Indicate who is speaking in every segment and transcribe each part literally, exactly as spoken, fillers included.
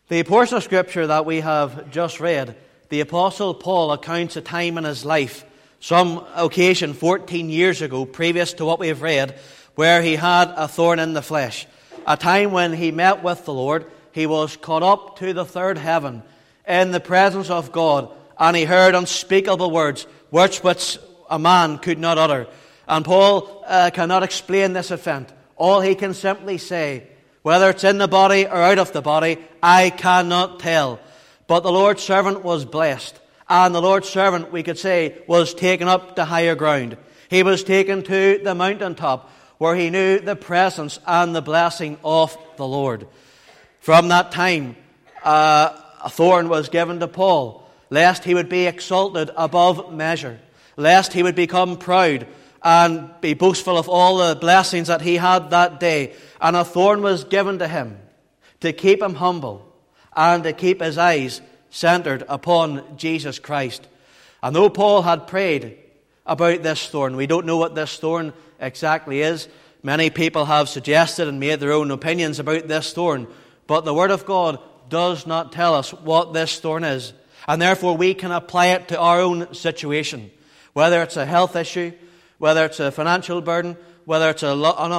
Speaker 1: The portion of Scripture that we have just read, the Apostle Paul accounts a time in his life, some occasion fourteen years ago, previous to what we have read, where he had a thorn in the flesh. A time when he met with the Lord, he was caught up to the third heaven in the presence of God, and he heard unspeakable words, words which a man could not utter. And Paul uh, cannot explain this event. All he can simply say, whether it's in the body or out of the body, I cannot tell. But the Lord's servant was blessed. And the Lord's servant, we could say, was taken up to higher ground. He was taken to the mountaintop, where he knew the presence and the blessing of the Lord. From that time, uh, a thorn was given to Paul, lest he would be exalted above measure, lest he would become proud and be boastful of all the blessings that he had that day. And a thorn was given to him to keep him humble and to keep his eyes centered upon Jesus Christ. And though Paul had prayed about this thorn, we don't know what this thorn exactly is. Many people have suggested and made their own opinions about this thorn, but the Word of God does not tell us what this thorn is, and therefore we can apply it to our own situation. Whether it's a health issue, whether it's a financial burden, whether it's a,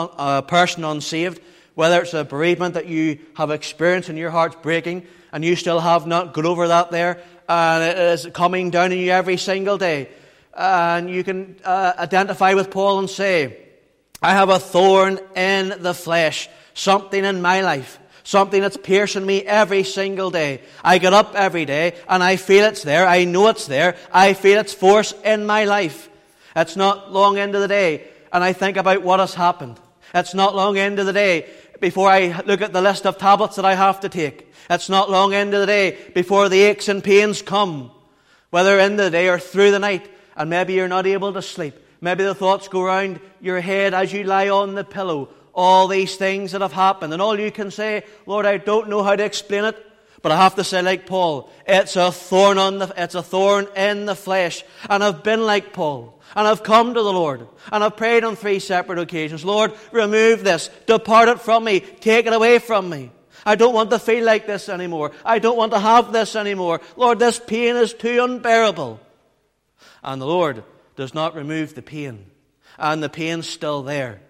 Speaker 1: a person unsaved, whether it's a bereavement that you have experienced and your heart's breaking, and you still have not got over that there, and it is coming down on you every single day. And you can uh, identify with Paul and say, I have a thorn in the flesh, something in my life, something that's piercing me every single day. I get up every day and I feel it's there, I know it's there, I feel its force in my life. It's not long into the day and I think about what has happened. It's not long into the day before I look at the list of tablets that I have to take. It's not long into the day before the aches and pains come, whether in the day or through the night, and maybe you're not able to sleep. Maybe the thoughts go round your head as you lie on the pillow. All these things that have happened, and all you can say, Lord, I don't know how to explain it, but I have to say like Paul, it's a thorn on the, it's a thorn in the flesh. And I've been like Paul, and I've come to the Lord, and I've prayed on three separate occasions, Lord, remove this, depart it from me, take it away from me. I don't want to feel like this anymore. I don't want to have this anymore. Lord, this pain is too unbearable. And the Lord does not remove the pain, and the pain's still there.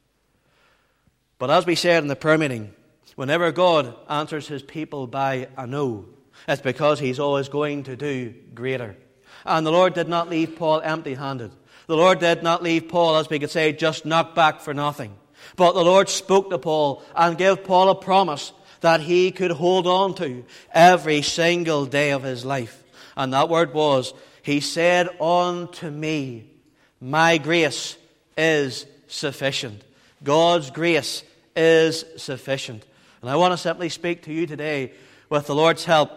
Speaker 1: But as we said in the prayer meeting, whenever God answers his people by a no, it's because he's always going to do greater. And the Lord did not leave Paul empty-handed. The Lord did not leave Paul, as we could say, just knocked back for nothing. But the Lord spoke to Paul and gave Paul a promise that he could hold on to every single day of his life. And that word was, he said unto me, my grace is sufficient. God's grace is sufficient. And I want to simply speak to you today with the Lord's help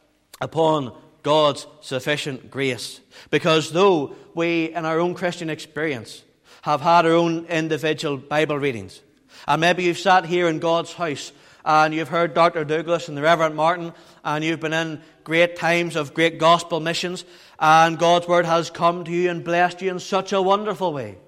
Speaker 1: upon God's sufficient grace. Because though we, in our own Christian experience, have had our own individual Bible readings, and maybe you've sat here in God's house and you've heard Doctor Douglas and the Reverend Martin, and you've been in great times of great gospel missions, and God's word has come to you and blessed you in such a wonderful way.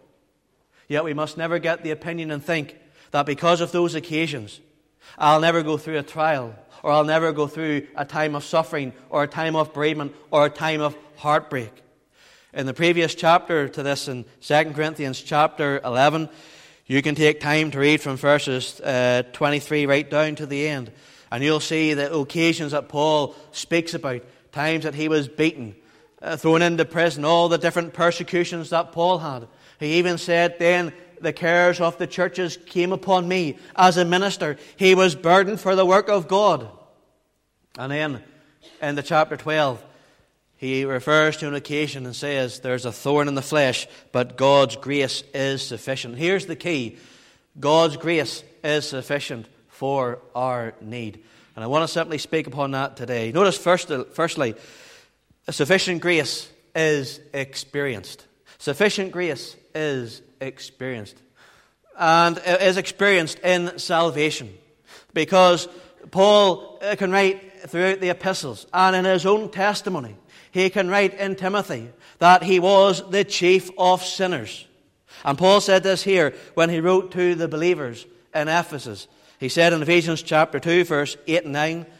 Speaker 1: Yet we must never get the opinion and think that because of those occasions, I'll never go through a trial, or I'll never go through a time of suffering, or a time of bereavement, or a time of heartbreak. In the previous chapter to this, in Second Corinthians chapter eleven, you can take time to read from verses uh, twenty-three right down to the end, and you'll see the occasions that Paul speaks about, times that he was beaten, uh, thrown into prison, all the different persecutions that Paul had. He even said, then the cares of the churches came upon me as a minister. He was burdened for the work of God. And then in the chapter twelve, he refers to an occasion and says, there's a thorn in the flesh, but God's grace is sufficient. Here's the key. God's grace is sufficient for our need. And I want to simply speak upon that today. Notice first, firstly, sufficient grace is experienced. Sufficient grace is experienced. And is experienced in salvation. Because Paul can write throughout the epistles and in his own testimony, he can write in Timothy that he was the chief of sinners. And Paul said this here when he wrote to the believers in Ephesus. He said in Ephesians chapter two, verse eight and nine,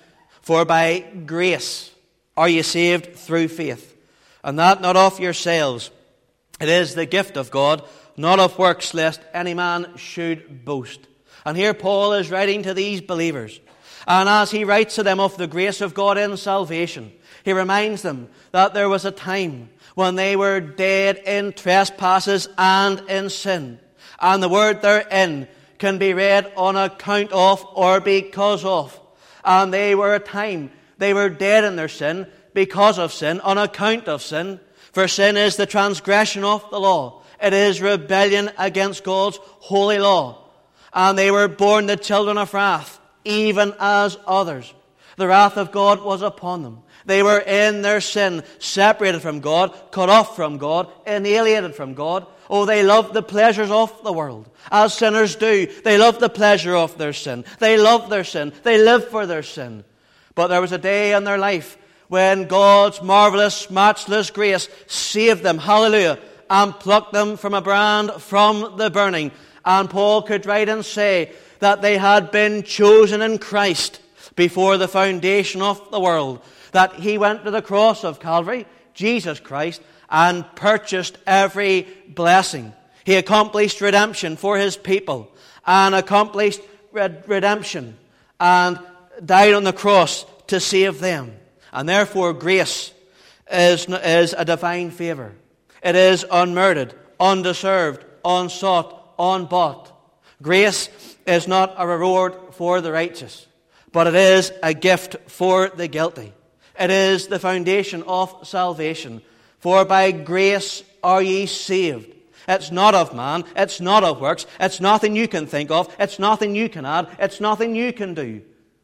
Speaker 1: For by grace are ye saved through faith, and that not of yourselves. It is the gift of God, not of works, lest any man should boast. And here Paul is writing to these believers. And as he writes to them of the grace of God in salvation, he reminds them that there was a time when they were dead in trespasses and in sin. And the word therein can be read on account of or because of. And they were a time, they were dead in their sin, because of sin, on account of sin. For sin is the transgression of the law. It is rebellion against God's holy law. And they were born the children of wrath, even as others. The wrath of God was upon them. They were in their sin, separated from God, cut off from God, alienated from God. Oh, they loved the pleasures of the world, as sinners do. They loved the pleasure of their sin. They loved their sin. They lived for their sin. But there was a day in their life when God's marvelous, matchless grace saved them, hallelujah, and plucked them from a brand from the burning. And Paul could write and say that they had been chosen in Christ before the foundation of the world, that he went to the cross of Calvary, Jesus Christ, and purchased every blessing. He accomplished redemption for his people, and accomplished redemption, and died on the cross to save them. And therefore grace is, is a divine favor. It is unmerited, undeserved, unsought, unbought. Grace is not a reward for the righteous, but it is a gift for the guilty. It is the foundation of salvation. For by grace are ye saved. It's not of man, it's not of works, it's nothing you can think of, it's nothing you can add, it's nothing you can do.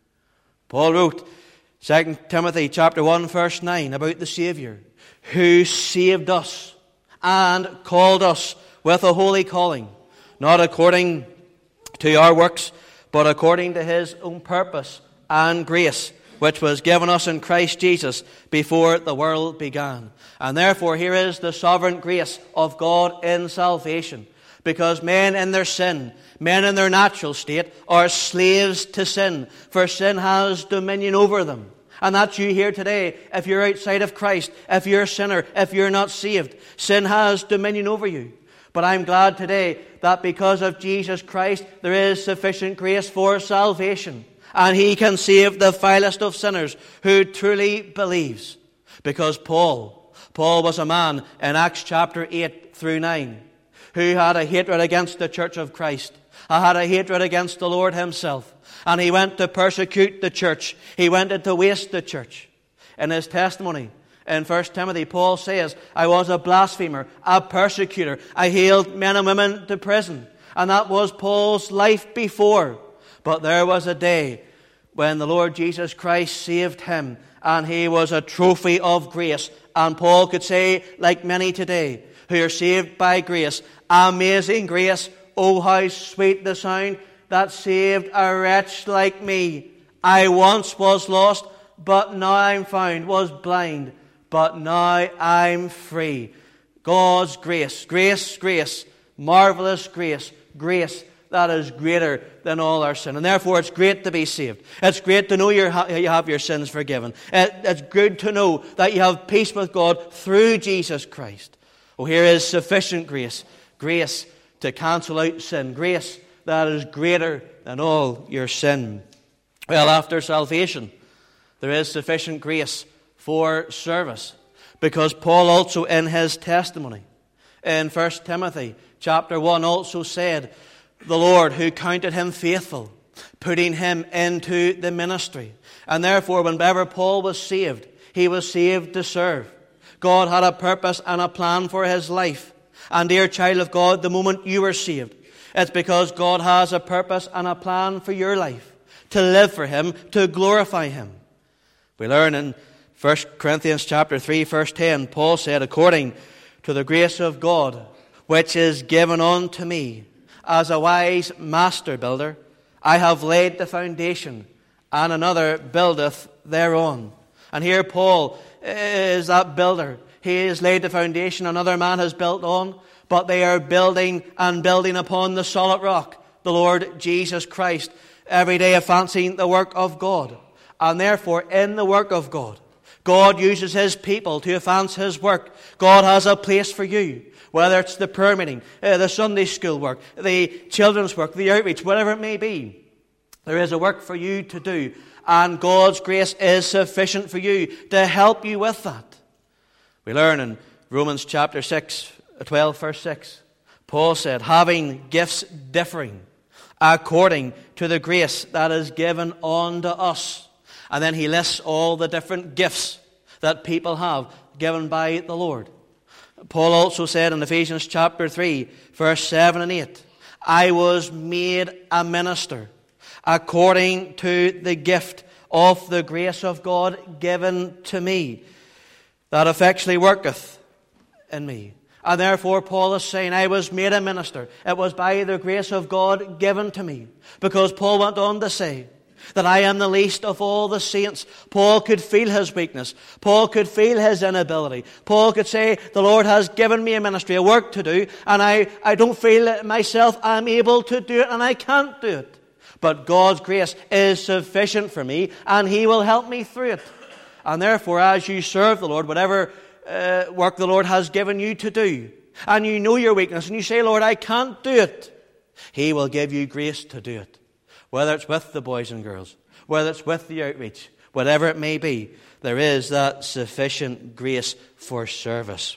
Speaker 1: Paul wrote, Second Timothy chapter one, verse nine, about the Saviour, who saved us and called us with a holy calling, not according to our works, but according to his own purpose and grace, which was given us in Christ Jesus before the world began. And therefore here is the sovereign grace of God in salvation. Because men in their sin, men in their natural state, are slaves to sin, for sin has dominion over them. And that's you here today. If you're outside of Christ, if you're a sinner, if you're not saved, sin has dominion over you. But I'm glad today that because of Jesus Christ, there is sufficient grace for salvation. And he can save the vilest of sinners who truly believes. Because Paul, Paul was a man in Acts chapter eight through nine, who had a hatred against the church of Christ. He had a hatred against the Lord himself. And he went to persecute the church. He went to waste the church. In his testimony, in First Timothy, Paul says, I was a blasphemer, a persecutor. I haled men and women to prison. And that was Paul's life before. But there was a day when the Lord Jesus Christ saved him, and he was a trophy of grace. And Paul could say, like many today, who are saved by grace, amazing grace, oh how sweet the sound that saved a wretch like me. I once was lost, but now I'm found, was blind, but now I'm free. God's grace, grace, grace, marvelous grace, grace that is greater than all our sin. And therefore it's great to be saved. It's great to know you have your sins forgiven. It's good to know that you have peace with God through Jesus Christ. Oh, here is sufficient grace. Grace to cancel out sin. Grace that is greater than all your sin. Well, after salvation, there is sufficient grace for service. Because Paul also in his testimony, in First Timothy chapter one, also said, the Lord who counted him faithful, putting him into the ministry. And therefore, whenever Paul was saved, he was saved to serve. God had a purpose and a plan for his life. And dear child of God, the moment you were saved, it's because God has a purpose and a plan for your life. To live for him, to glorify him. We learn in First Corinthians chapter three, verse ten, Paul said, according to the grace of God, which is given unto me, as a wise master builder, I have laid the foundation, and another buildeth thereon. And here Paul is that builder. He has laid the foundation, another man has built on, but they are building and building upon the solid rock, the Lord Jesus Christ, every day advancing the work of God. And therefore, in the work of God, God uses His people to advance His work. God has a place for you, whether it's the prayer meeting, uh, the Sunday school work, the children's work, the outreach, whatever it may be. There is a work for you to do, and God's grace is sufficient for you to help you with that. We learn in Romans chapter six, twelve, verse six, Paul said, having gifts differing according to the grace that is given unto us. And then he lists all the different gifts that people have given by the Lord. Paul also said in Ephesians chapter three, verse seven and eight, I was made a minister according to the gift of the grace of God given to me, that effectually worketh in me. And therefore Paul is saying, I was made a minister. It was by the grace of God given to me. Because Paul went on to say that I am the least of all the saints. Paul could feel his weakness. Paul could feel his inability. Paul could say, the Lord has given me a ministry, a work to do, and I, I don't feel myself I'm able to do it, and I can't do it. But God's grace is sufficient for me, and He will help me through it. And therefore, as you serve the Lord, whatever uh, work the Lord has given you to do, and you know your weakness, and you say, Lord, I can't do it, He will give you grace to do it. Whether it's with the boys and girls, whether it's with the outreach, whatever it may be, there is that sufficient grace for service.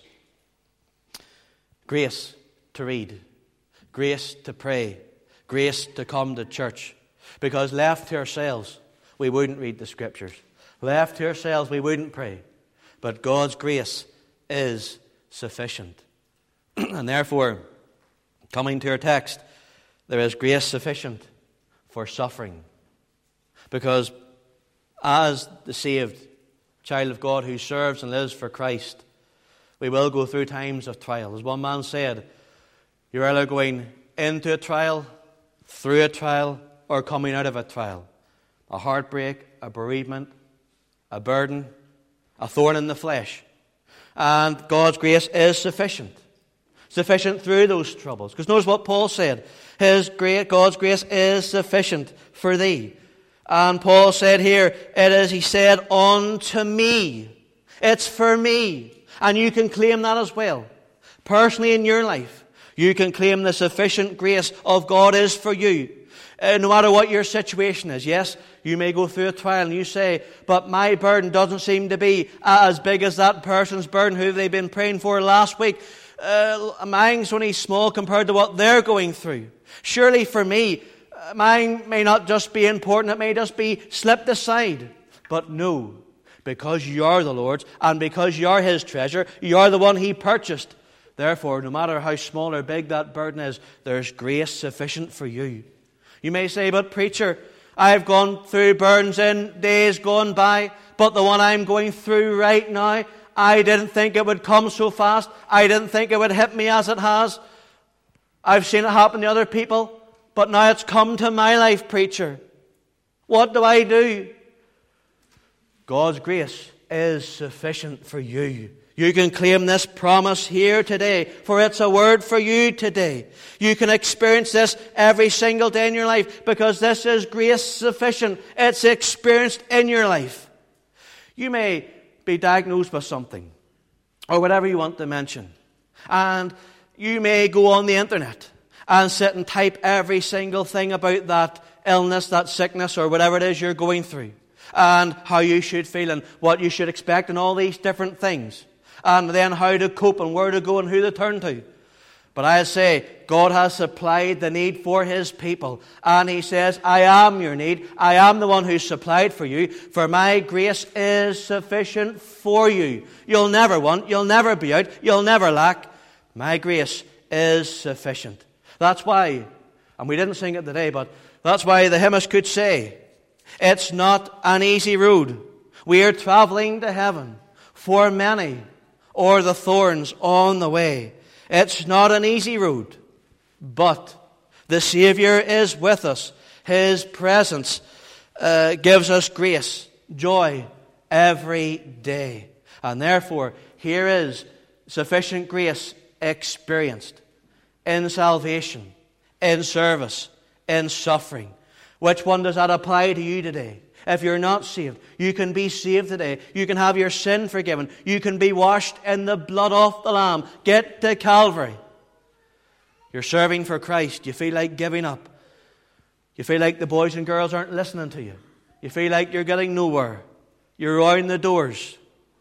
Speaker 1: Grace to read, grace to pray, grace to come to church. Because left to ourselves, we wouldn't read the Scriptures. Left to ourselves, we wouldn't pray. But God's grace is sufficient. And therefore, coming to our text, there is grace sufficient for suffering. Because as the saved child of God who serves and lives for Christ, we will go through times of trial. As one man said, you're either going into a trial, through a trial, or coming out of a trial. A heartbreak, a bereavement, a burden, a thorn in the flesh. And God's grace is sufficient. Sufficient through those troubles. Because notice what Paul said. His great God's grace is sufficient for thee. And Paul said here, it is, he said, unto me. It's for me. And you can claim that as well. Personally in your life, you can claim the sufficient grace of God is for you. Uh, no matter what your situation is. Yes, you may go through a trial and you say, but my burden doesn't seem to be as big as that person's burden who they've been praying for last week. Uh, mine's only small compared to what they're going through. Surely for me, uh, mine may not just be important, it may just be slipped aside. But no, because you're the Lord's and because you're His treasure, you're the one He purchased. Therefore, no matter how small or big that burden is, there's grace sufficient for you. You may say, but preacher, I've gone through burdens in days gone by, but the one I'm going through right now, I didn't think it would come so fast. I didn't think it would hit me as it has. I've seen it happen to other people, but now it's come to my life, preacher. What do I do? God's grace is sufficient for you. You can claim this promise here today, for it's a word for you today. You can experience this every single day in your life, because this is grace sufficient. It's experienced in your life. You may be diagnosed with something, or whatever you want to mention, and you may go on the internet and sit and type every single thing about that illness, that sickness, or whatever it is you're going through, and how you should feel and what you should expect and all these different things. And then how to cope and where to go and who to turn to. But I say, God has supplied the need for His people. And He says, I am your need. I am the one who supplied for you. For my grace is sufficient for you. You'll never want. You'll never be out. You'll never lack. My grace is sufficient. That's why, and we didn't sing it today, but that's why the hymnist could say, it's not an easy road. We are traveling to heaven. For many or the thorns on the way. It's not an easy road, but the Savior is with us. His presence uh, gives us grace, joy every day. And therefore, here is sufficient grace experienced in salvation, in service, in suffering. Which one does that apply to you today? If you're not saved, you can be saved today. You can have your sin forgiven. You can be washed in the blood of the Lamb. Get to Calvary. You're serving for Christ. You feel like giving up. You feel like the boys and girls aren't listening to you. You feel like you're getting nowhere. You're around the doors.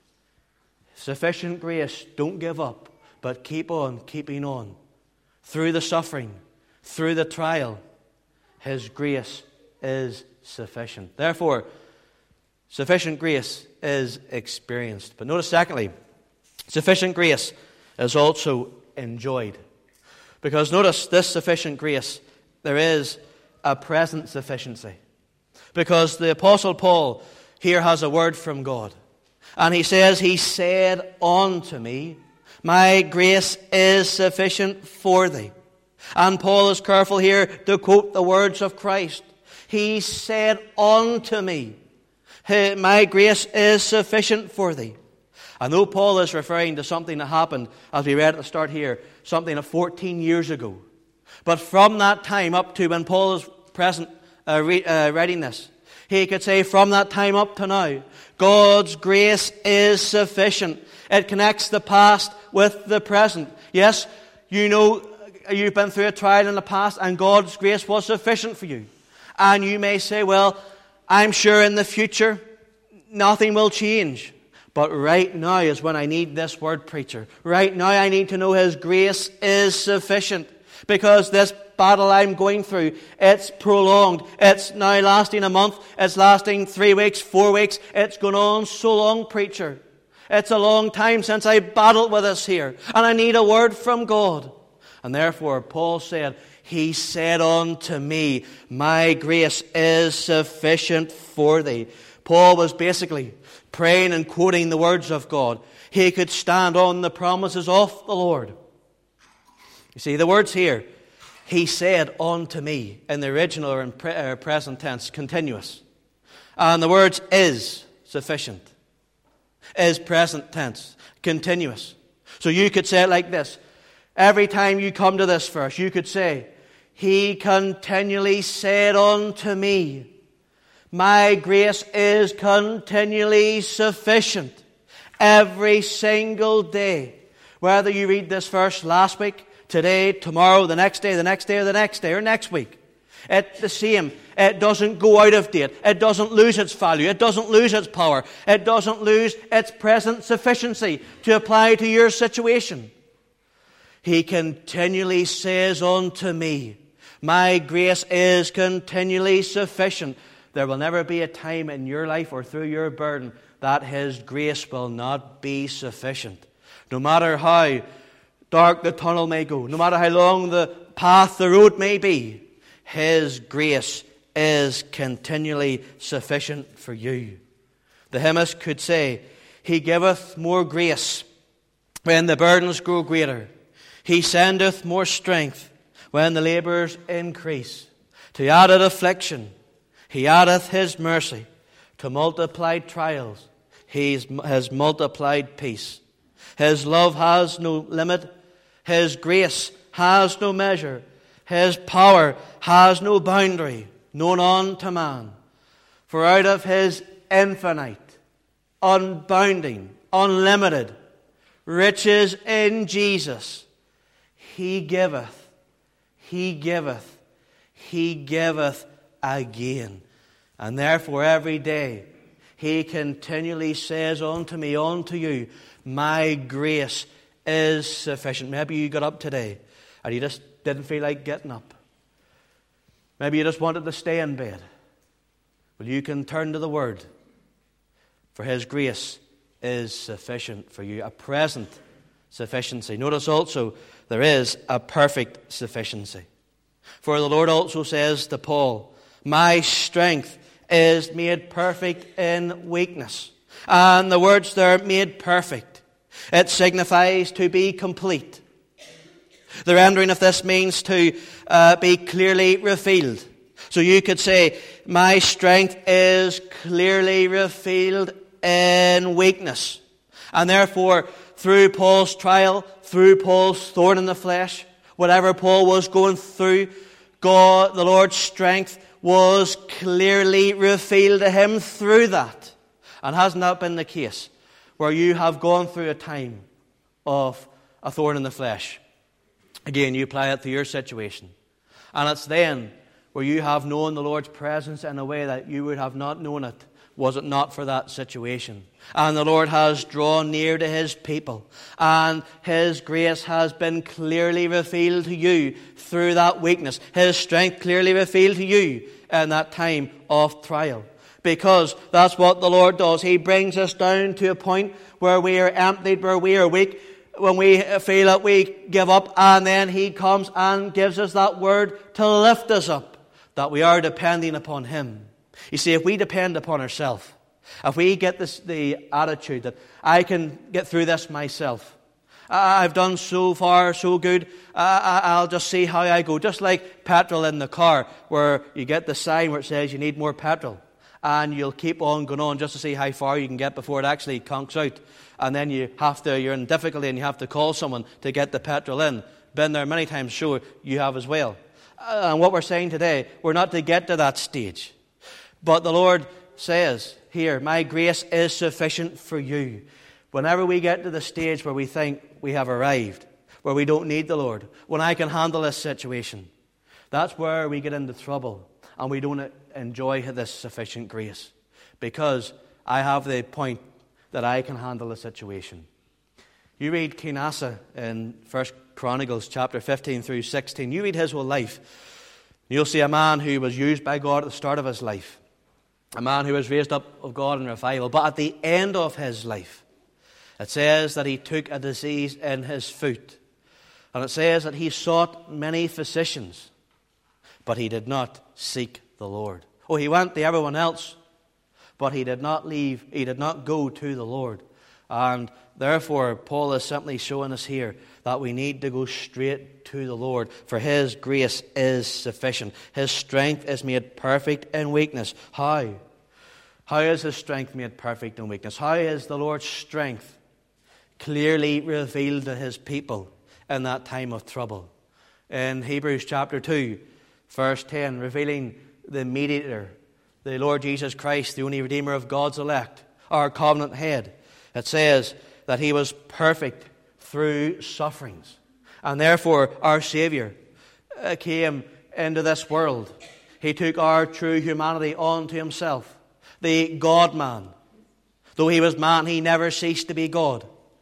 Speaker 1: Sufficient grace. Don't give up, but keep on keeping on. Through the suffering, through the trial, His grace is sufficient. Therefore, sufficient grace is experienced. But notice secondly, sufficient grace is also enjoyed. Because notice this sufficient grace, there is a present sufficiency. Because the Apostle Paul here has a word from God. And he says, He said unto me, my grace is sufficient for thee. And Paul is careful here to quote the words of Christ. He said unto me, my grace is sufficient for thee. I know Paul is referring to something that happened, as we read at the start here, something of fourteen years ago. But from that time up to when Paul is present, uh, re- uh, writing this, he could say from that time up to now, God's grace is sufficient. It connects the past with the present. Yes, you know you've been through a trial in the past and God's grace was sufficient for you. And you may say, well, I'm sure in the future nothing will change. But right now is when I need this word, preacher. Right now I need to know His grace is sufficient. Because this battle I'm going through, it's prolonged. It's now lasting a month. It's lasting three weeks, four weeks. It's gone on so long, preacher. It's a long time since I battled with this here. And I need a word from God. And therefore, Paul said, He said unto me, my grace is sufficient for thee. Paul was basically praying and quoting the words of God. He could stand on the promises of the Lord. You see, the words here, He said unto me, in the original or in pre- uh, present tense, continuous. And the words is sufficient. Is present tense, continuous. So you could say it like this. Every time you come to this verse, you could say, He continually said unto me, my grace is continually sufficient. Every single day. Whether you read this verse last week, today, tomorrow, the next day, the next day, or the next day, or next week. It's the same. It doesn't go out of date. It doesn't lose its value. It doesn't lose its power. It doesn't lose its present sufficiency to apply to your situation. He continually says unto me, my grace is continually sufficient. There will never be a time in your life or through your burden that His grace will not be sufficient. No matter how dark the tunnel may go, no matter how long the path, the road may be, His grace is continually sufficient for you. The hymnist could say, He giveth more grace when the burdens grow greater. He sendeth more strength when the labours increase. To added affliction, He addeth His mercy. To multiplied trials, He has multiplied peace. His love has no limit. His grace has no measure. His power has no boundary, known unto man. For out of His infinite, unbounding, unlimited riches in Jesus, He giveth, He giveth, He giveth again. And therefore every day He continually says unto me, unto you, my grace is sufficient. Maybe you got up today and you just didn't feel like getting up. Maybe you just wanted to stay in bed. Well, you can turn to the Word. For His grace is sufficient for you. A present sufficiency. Notice also there is a perfect sufficiency. For the Lord also says to Paul, my strength is made perfect in weakness. And the words there, made perfect, it signifies to be complete. The rendering of this means to uh, be clearly revealed. So you could say, my strength is clearly revealed in weakness. And therefore, through Paul's trial, through Paul's thorn in the flesh, whatever Paul was going through, God, the Lord's strength was clearly revealed to him through that. And hasn't that been the case? Where you have gone through a time of a thorn in the flesh. Again, you apply it to your situation. And it's then where you have known the Lord's presence in a way that you would have not known it, was it not for that situation. And the Lord has drawn near to his people. And his grace has been clearly revealed to you through that weakness. His strength clearly revealed to you in that time of trial. Because that's what the Lord does. He brings us down to a point where we are emptied, where we are weak, when we feel that we give up, and then he comes and gives us that word to lift us up, that we are depending upon him. You see, if we depend upon ourselves, if we get this, the attitude that I can get through this myself, I've done so far, so good, I'll just see how I go. Just like petrol in the car, where you get the sign where it says you need more petrol, and you'll keep on going on just to see how far you can get before it actually conks out. And then you have to, you're in difficulty and you have to call someone to get the petrol in. Been there many times, sure, you have as well. And what we're saying today, we're not to get to that stage. But the Lord says here, my grace is sufficient for you. Whenever we get to the stage where we think we have arrived, where we don't need the Lord, when I can handle this situation, that's where we get into trouble and we don't enjoy this sufficient grace. Because I have the point that I can handle the situation. You read King Asa in First Chronicles chapter fifteen through sixteen. You read his whole life. You'll see a man who was used by God at the start of his life. A man who was raised up of God in revival. But at the end of his life, it says that he took a disease in his foot. And it says that he sought many physicians, but he did not seek the Lord. Oh, he went to everyone else, but he did not leave, he did not go to the Lord. And therefore, Paul is simply showing us here that we need to go straight to the Lord, for his grace is sufficient. His strength is made perfect in weakness. How? How is his strength made perfect in weakness? How is the Lord's strength clearly revealed to his people in that time of trouble? In Hebrews chapter two, verse ten, revealing the mediator, the Lord Jesus Christ, the only Redeemer of God's elect, our covenant head. It says that he was perfect through sufferings. And therefore, our Savior came into this world. He took our true humanity onto himself. The God-man. Though he was man, he never ceased to be God.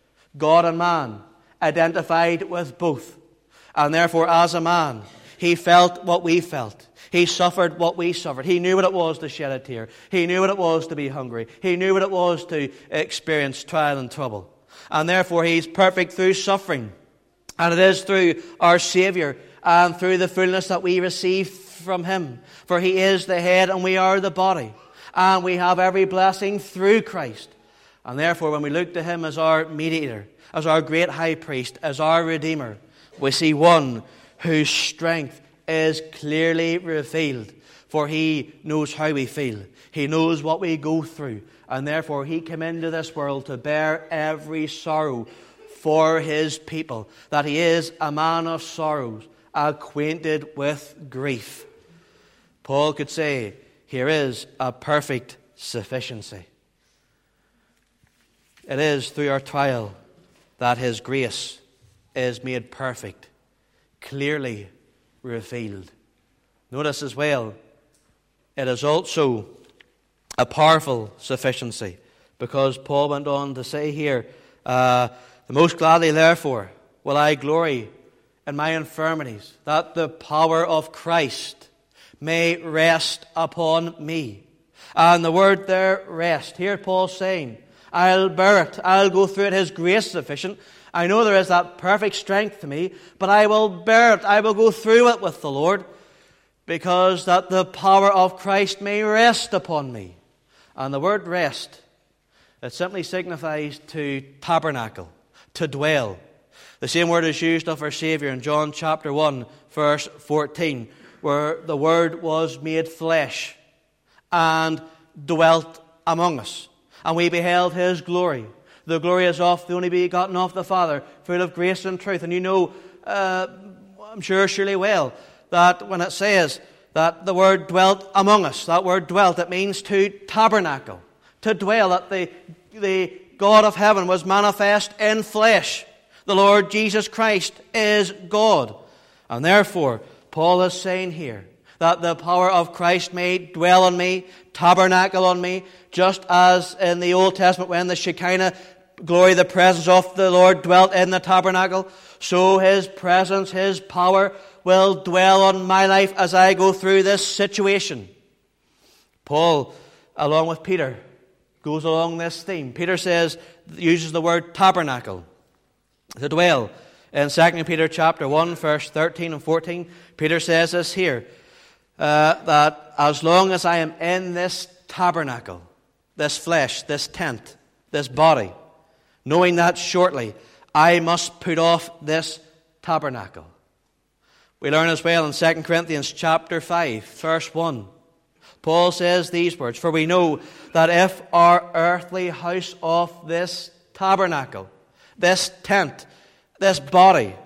Speaker 1: God and man, identified with both. And therefore, as a man, he felt what we felt. He suffered what we suffered. He knew what it was to shed a tear. He knew what it was to be hungry. He knew what it was to experience trial and trouble. And therefore, he's perfect through suffering. And it is through our Savior and through the fullness that we receive from him. For he is the head and we are the body. And we have every blessing through Christ. And therefore, when we look to him as our mediator, as our great high priest, as our Redeemer, we see one whose strength is clearly revealed, for he knows how we feel. He knows what we go through, and therefore he came into this world to bear every sorrow for his people, that he is a man of sorrows, acquainted with grief. Paul could say, here is a perfect sufficiency. It is through our trial that his grace is made perfect, clearly revealed. Notice as well, it is also a powerful sufficiency, because Paul went on to say here, uh, the most gladly therefore will I glory in my infirmities, that the power of Christ may rest upon me. And the word there, rest, here Paul's saying, I'll bear it, I'll go through it, his grace is sufficient. I know there is that perfect strength to me, but I will bear it. I will go through it with the Lord, because that the power of Christ may rest upon me. And the word rest, it simply signifies to tabernacle, to dwell. The same word is used of our Savior in John chapter one, verse fourteen, where the Word was made flesh and dwelt among us. And we beheld his glory. The glory is of the only begotten of the Father, full of grace and truth. And you know, uh, I'm sure surely well, that when it says that the word dwelt among us. That word dwelt, it means to tabernacle, to dwell, that the, the God of heaven was manifest in flesh. The Lord Jesus Christ is God. And therefore, Paul is saying here that the power of Christ may dwell on me, tabernacle on me, just as in the Old Testament when the Shekinah glory, the presence of the Lord dwelt in the tabernacle, so His presence, His power will dwell on my life as I go through this situation. Paul, along with Peter, goes along this theme. Peter says, uses the word tabernacle, to dwell. In Second Peter chapter one, verse thirteen and fourteen, Peter says this here, uh, that as long as I am in this tabernacle, this flesh, this tent, this body, knowing that shortly I must put off this tabernacle. We learn as well in Second Corinthians chapter five, verse one. Paul says these words, for we know that if our earthly house of this tabernacle, this tent, this body,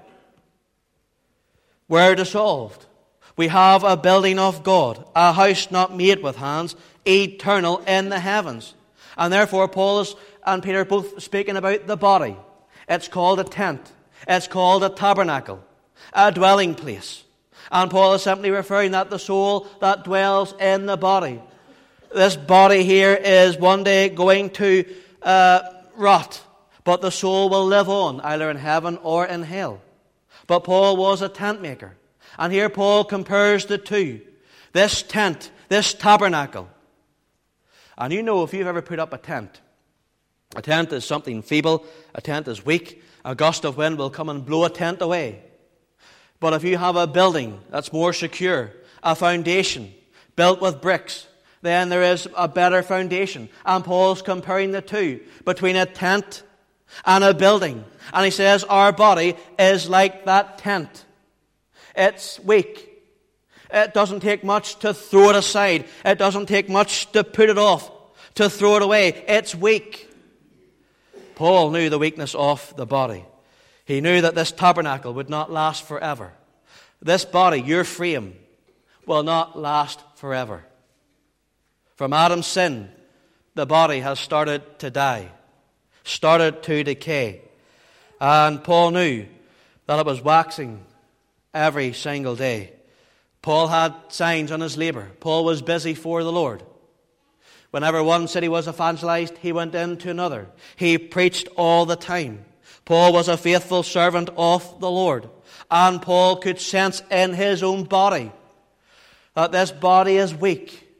Speaker 1: were dissolved, we have a building of God, a house not made with hands, eternal in the heavens. And therefore Paul is, and Peter both speaking about the body. It's called a tent. It's called a tabernacle, a dwelling place. And Paul is simply referring that the soul that dwells in the body. This body here is one day going to uh, rot, but the soul will live on, either in heaven or in hell. But Paul was a tent maker. And here Paul compares the two. This tent, this tabernacle. And you know, if you've ever put up a tent, a tent is something feeble, a tent is weak, a gust of wind will come and blow a tent away. But if you have a building that's more secure, a foundation built with bricks, then there is a better foundation. And Paul's comparing the two, between a tent and a building. And he says our body is like that tent. It's weak. It doesn't take much to throw it aside. It doesn't take much to put it off, to throw it away. It's weak. Paul knew the weakness of the body. He knew that this tabernacle would not last forever. This body, your frame, will not last forever. From Adam's sin, the body has started to die, started to decay. And Paul knew that it was waxing every single day. Paul had signs on his labor. Paul was busy for the Lord. Whenever one city was evangelized, he went into another. He preached all the time. Paul was a faithful servant of the Lord. And Paul could sense in his own body that this body is weak,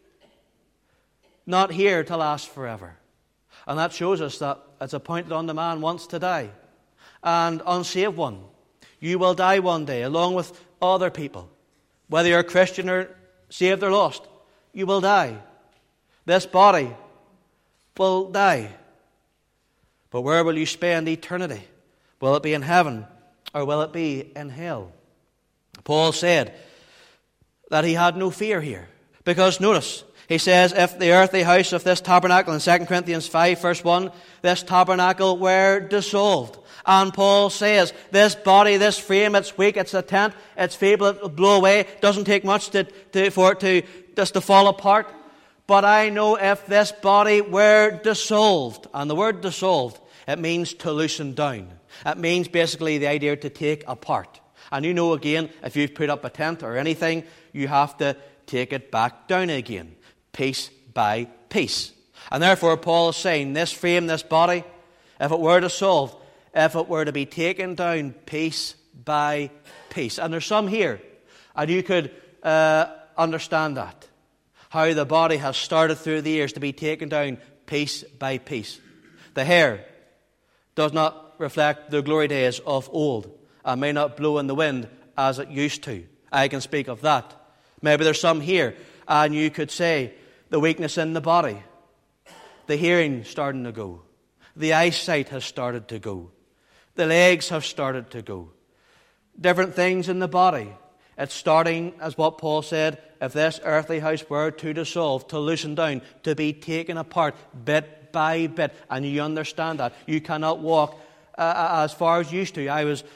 Speaker 1: not here to last forever. And that shows us that it's appointed on the man once to die. And unsaved one, you will die one day along with other people. Whether you're a Christian or saved or lost, you will die. This body will die. But where will you spend eternity? Will it be in heaven or will it be in hell? Paul said that he had no fear here. Because notice, he says, if the earthly house of this tabernacle in Second Corinthians five, verse one, this tabernacle were dissolved. And Paul says, this body, this frame, it's weak, it's a tent, it's feeble, it will blow away, doesn't take much to, to, for it to just to fall apart. But I know if this body were dissolved, and the word dissolved, it means to loosen down. It means basically the idea to take apart. And you know again, if you've put up a tent or anything, you have to take it back down again, piece by piece. And therefore Paul is saying, this frame, this body, if it were dissolved, if it were to be taken down piece by piece. And there's some here, and you could uh, understand that. How the body has started through the years to be taken down piece by piece. The hair does not reflect the glory days of old and may not blow in the wind as it used to. I can speak of that. Maybe there's some here, and you could say the weakness in the body, the hearing starting to go, the eyesight has started to go, the legs have started to go. Different things in the body. It's starting, as what Paul said, if this earthly house were to dissolve, to loosen down, to be taken apart bit by bit. And you understand that. You cannot walk uh, as far as you used to. I was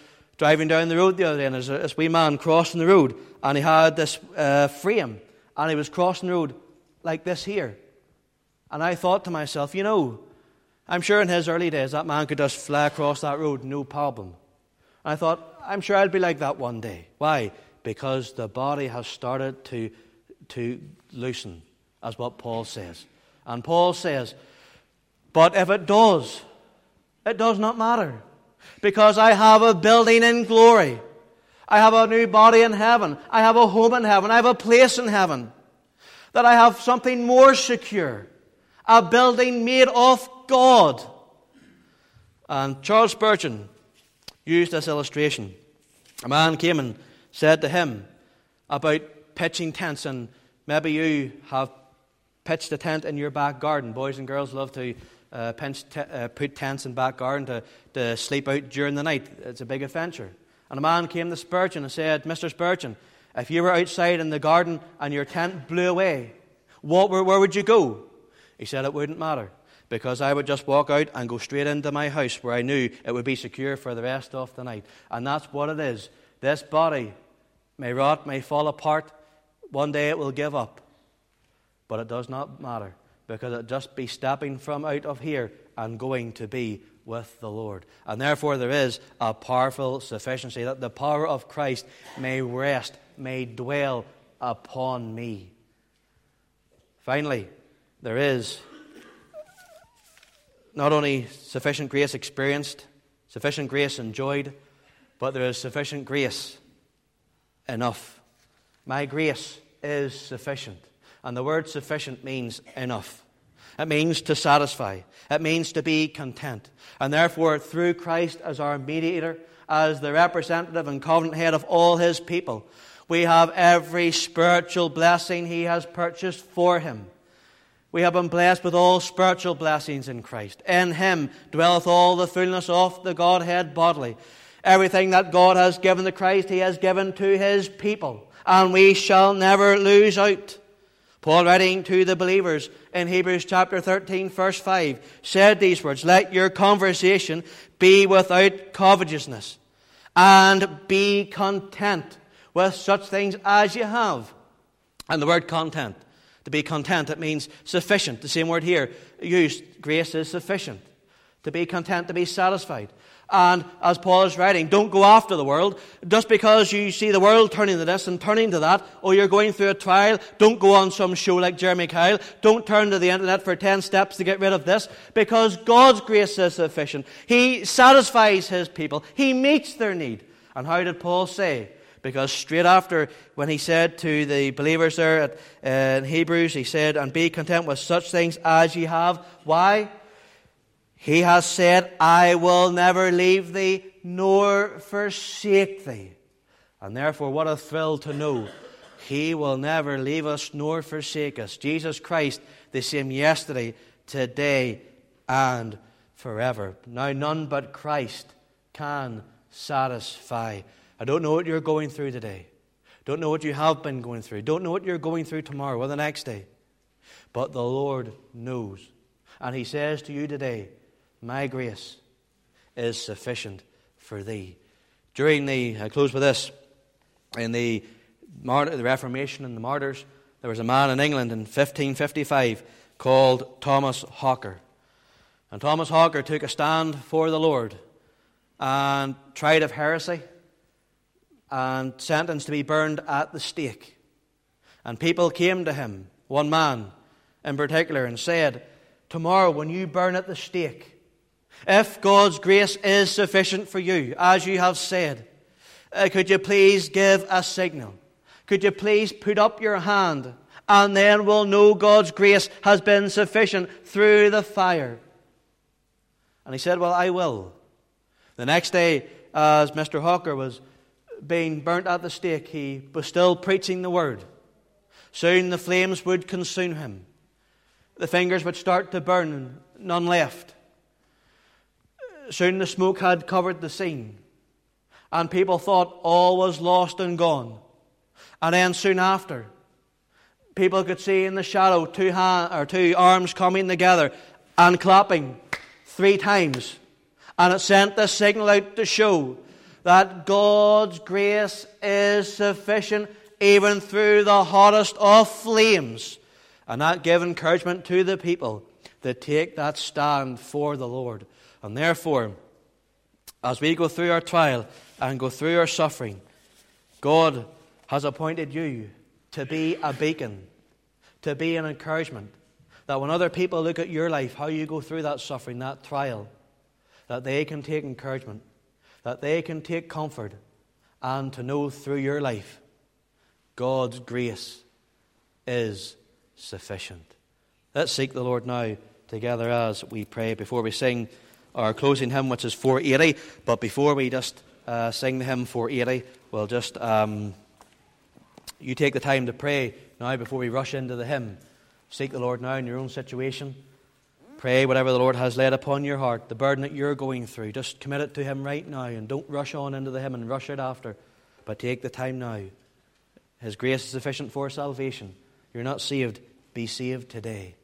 Speaker 1: driving down the road the other day, and there's a this wee man crossing the road, and he had this uh, frame, and he was crossing the road like this here. And I thought to myself, you know, I'm sure in his early days that man could just fly across that road, no problem. And I thought, I'm sure I'll be like that one day. Why? Because the body has started to, to loosen, as what Paul says. And Paul says, but if it does, it does not matter. Because I have a building in glory. I have a new body in heaven. I have a home in heaven. I have a place in heaven. That I have something more secure. A building made of God. And Charles Spurgeon used this illustration. A man came and said to him about pitching tents, and maybe you have pitched a tent in your back garden. Boys and girls love to uh, pinch t- uh, put tents in back garden to, to sleep out during the night. It's a big adventure. And a man came to Spurgeon and said, Mister Spurgeon, if you were outside in the garden and your tent blew away, what, where, where would you go? He said it wouldn't matter, because I would just walk out and go straight into my house where I knew it would be secure for the rest of the night. And that's what it is. This body may rot, may fall apart. One day it will give up. But it does not matter, because it'll just be stepping from out of here and going to be with the Lord. And therefore there is a powerful sufficiency, that the power of Christ may rest, may dwell upon me. Finally, there is not only sufficient grace experienced, sufficient grace enjoyed, but there is sufficient grace enough. My grace is sufficient. And the word sufficient means enough. It means to satisfy. It means to be content. And therefore, through Christ as our mediator, as the representative and covenant head of all his people, we have every spiritual blessing he has purchased for him. We have been blessed with all spiritual blessings in Christ. In him dwelleth all the fullness of the Godhead bodily. Everything that God has given to Christ, he has given to his people. And we shall never lose out. Paul, writing to the believers in Hebrews chapter thirteen, verse five, said these words, let your conversation be without covetousness, and be content with such things as you have. And the word content, to be content, it means sufficient. The same word here used, grace is sufficient. To be content, to be satisfied. And as Paul is writing, don't go after the world. Just because you see the world turning to this and turning to that, or you're going through a trial, don't go on some show like Jeremy Kyle. Don't turn to the internet for ten steps to get rid of this, because God's grace is sufficient. He satisfies his people. He meets their need. And how did Paul say? Because straight after, when he said to the believers there at, uh, in Hebrews, he said, and be content with such things as ye have. Why? He has said, I will never leave thee nor forsake thee. And therefore, what a thrill to know he will never leave us nor forsake us. Jesus Christ, the same yesterday, today, and forever. Now, none but Christ can satisfy. I don't know what you're going through today. Don't know what you have been going through. Don't know what you're going through tomorrow or the next day. But the Lord knows. And he says to you today, my grace is sufficient for thee. During the, I close with this, in the, the Reformation and the martyrs, there was a man in England in fifteen fifty-five called Thomas Hawker. And Thomas Hawker took a stand for the Lord and tried of heresy and sentenced to be burned at the stake. And people came to him, one man in particular, and said, tomorrow when you burn at the stake, if God's grace is sufficient for you, as you have said, uh, could you please give a signal? Could you please put up your hand, and then we'll know God's grace has been sufficient through the fire. And he said, well, I will. The next day, as Mister Hawker was being burnt at the stake, he was still preaching the word. Soon the flames would consume him. The fingers would start to burn, and none left. Soon the smoke had covered the scene, and people thought all was lost and gone. And then soon after, people could see in the shadow two hand, or two arms coming together and clapping three times. And it sent the signal out to show that God's grace is sufficient even through the hottest of flames. And that give encouragement to the people that take that stand for the Lord. And therefore, as we go through our trial and go through our suffering, God has appointed you to be a beacon, to be an encouragement. That when other people look at your life, how you go through that suffering, that trial, that they can take encouragement, that they can take comfort, and to know through your life, God's grace is sufficient. Let's seek the Lord now together as we pray before we sing our closing hymn, which is four eighty. But before we just uh, sing the hymn four eighty, we'll just, um, you take the time to pray now before we rush into the hymn. Seek the Lord now in your own situation. Pray whatever the Lord has laid upon your heart, the burden that you're going through. Just commit it to Him right now and don't rush on into the hymn and rush it after. But take the time now. His grace is sufficient for salvation. You're not saved. Be saved today.